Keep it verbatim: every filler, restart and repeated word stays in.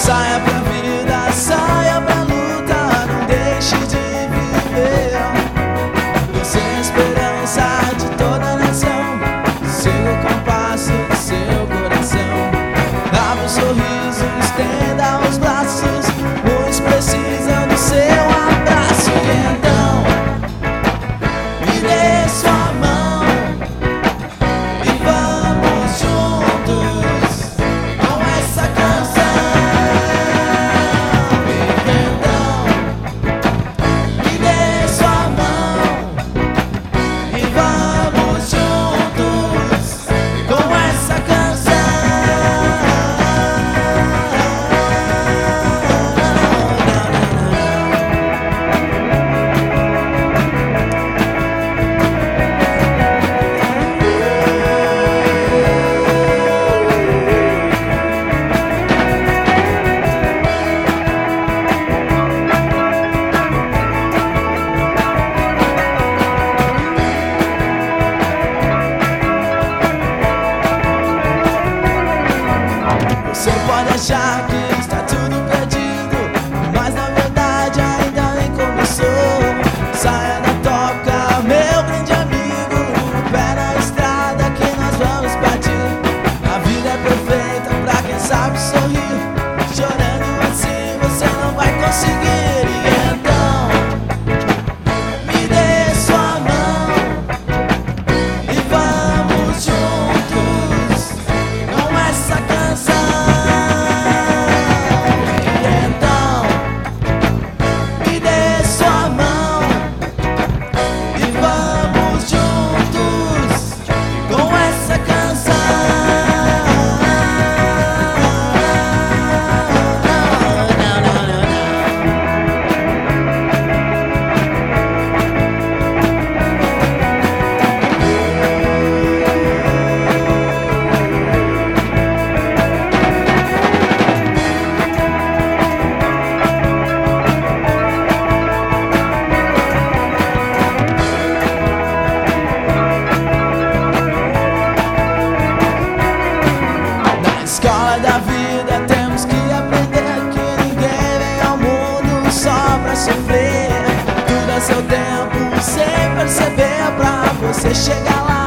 Saia pra vida, saia pra luta, não deixe de viver. Você é a esperança de toda a nação, siga o compasso do seu coração. Abra um sorriso, estenda os braços, muitos precisam do seu abraço. E então, me dê sua mão e vamos juntos com essa canção. Você pode achar que está tudo perdido, mas na verdade ainda nem começou. Saia da toca, meu grande amigo, pé na estrada que nós vamos partir. A vida é perfeita pra quem sabe sorrir, chorando assim você não vai conseguir. E então, me dê sua mão e vamos juntos com essa canção. Escola da vida temos que aprender que ninguém vem ao mundo só pra sofrer. Tudo é seu tempo, sem perceber, pra você chegar lá.